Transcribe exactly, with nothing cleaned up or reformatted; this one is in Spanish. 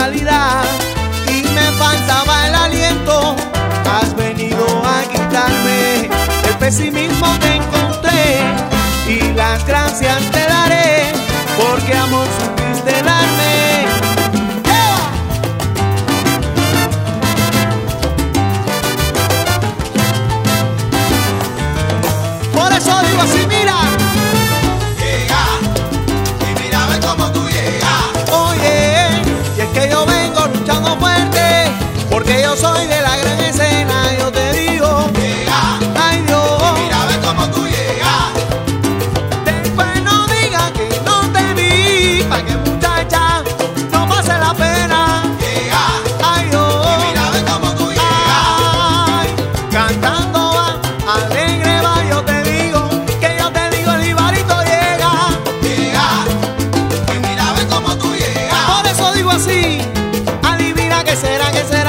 realidad y me faltaba el aliento. Has venido a quitarme el pesimismo que encontré y las gracias te daré porque amor supiste darme. ¡Yeah! Por eso digo así, mira. Porque yo soy de la gran escena, yo te digo, llega, ay Dios, y mira a ver cómo tú llegas. Después no digas que no te vi, pa' que muchacha no pase la pena. Llega, ay Dios, y mira a ver cómo tú llegas. Ay, cantando va, alegre va, yo te digo, que yo te digo, el jibarito llega. Llega, y mira a ver cómo tú llegas. Por eso digo así, adivina qué será, qué será.